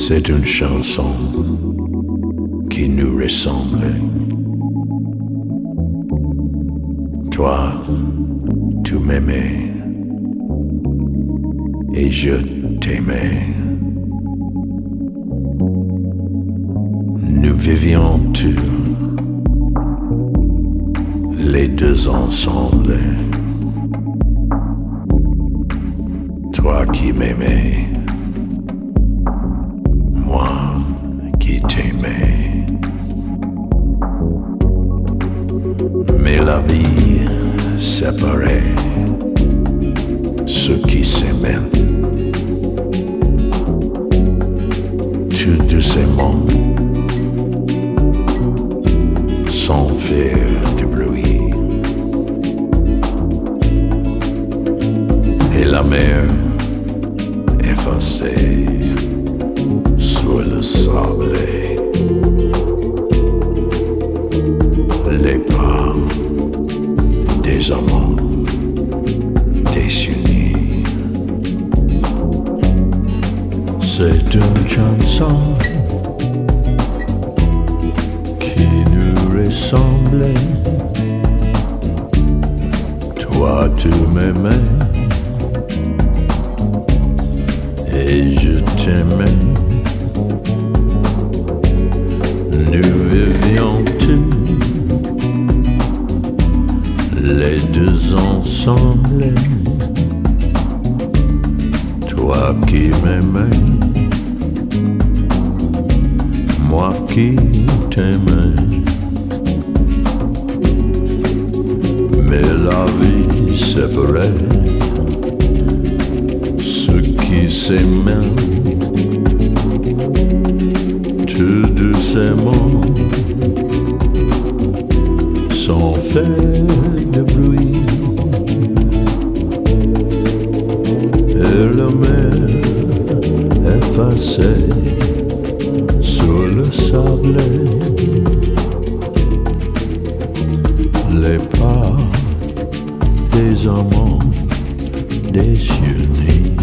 C'est une chanson qui nous ressemble. Toi, tu m'aimais et je t'aimais. Nous vivions tous les deux ensemble. Toi qui m'aimais, moi qui t'aimais. Mais la vie séparait ceux qui s'aimaient. Tout doucement, sans faire de bruit. Et la mer effacée sur le sable. Les pas des amants désunis. C'est une chanson qui nous ressemble. Toi tu m'aimais et je t'aimais. Nous vivions tous les deux ensemble. Toi qui m'aimais, moi qui t'aimais. Mais la vie séparait ceux qui s'aimaient. Tout doucement, sans faire de bruit. Et la mer effacée sur le sable. Les pas des amants désunis.